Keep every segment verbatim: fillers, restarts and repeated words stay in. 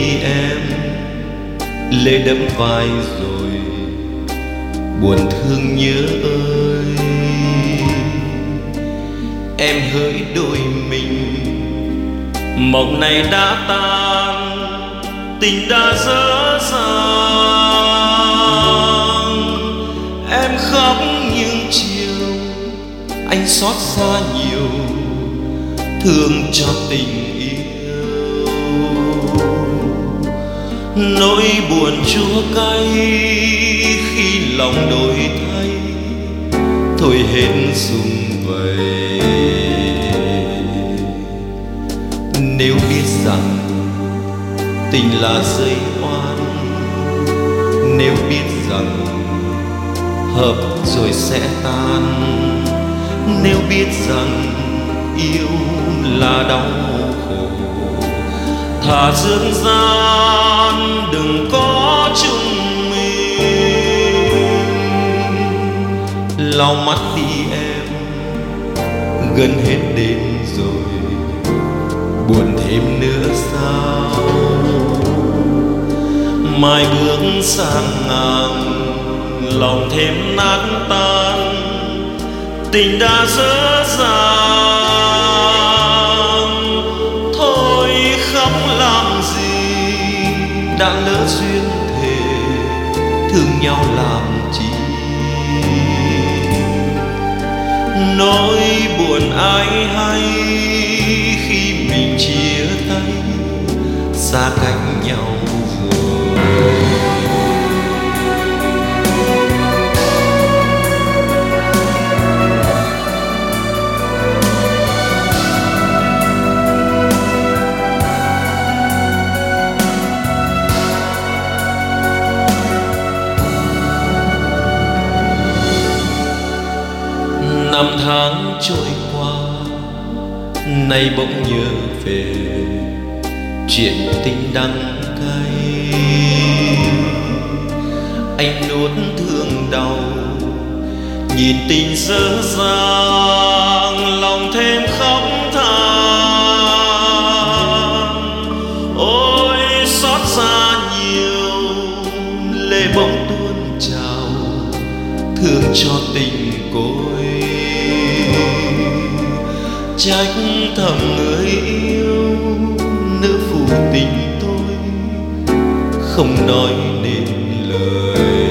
đi em, lệ đẫm vai rồi buồn thương nhớ ơi. Em hỡi đôi mình, mộng này đã tan, tình đã dở dang. Em khóc những chiều, anh xót xa nhiều, thương cho tình yêu. Nỗi buồn chua cay khi lòng đổi thay, thôi hết sum vầy. Nếu biết rằng tình là dây oan, nếu biết rằng hợp rồi sẽ tan, nếu biết rằng yêu là đau khổ, thà dương gian đừng có chung mình. Lau mắt đi em, gần hết đêm rồi, buồn thêm nữa sao? Mai bước sang ngang, lòng thêm nát tan, tình đã dở dang. Thôi khóc làm gì, đã lỡ duyên thề, thương nhau làm chi? Nỗi buồn ai hay khi mình chia tay, xa cách nhau rồi. Năm tháng trôi qua, nay bỗng nhớ về chuyện tình đắng cay. Anh nuốt thương đau, nhìn tình dở dang, lòng thêm khóc than. Ôi xót xa nhiều, lệ bỗng tuôn trào, thương cho tình côi. Trách thầm người yêu, nữ phụ tình tôi không nói nên lời.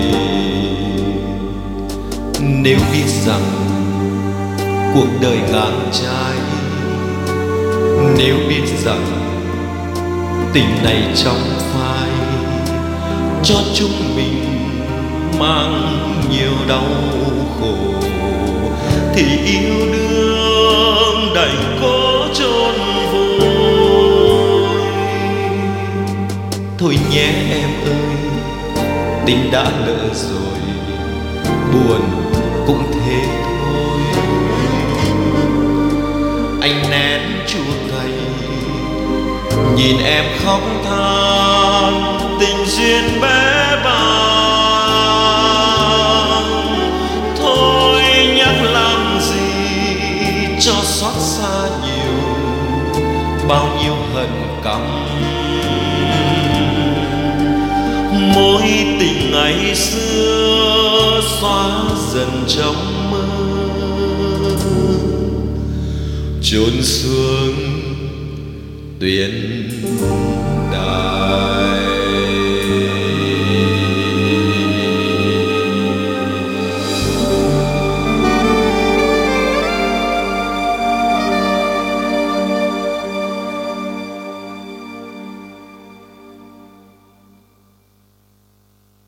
Nếu biết rằng cuộc đời ngang trái, nếu biết rằng tình này trong phai, cho chúng mình mang nhiều đau khổ, thì yêu đương đành cố chôn vùi. Thôi nhé em ơi, tình đã lỡ rồi, buồn cũng thế thôi. Anh nén chua cay, nhìn em khóc than, tình duyên bé bàng. Thôi nhắc làm gì cho xót xa nhiều, bao nhiêu hận căm. Mối tình ngày xưa xóa dần trong mơ, chôn xuống tuyến đài.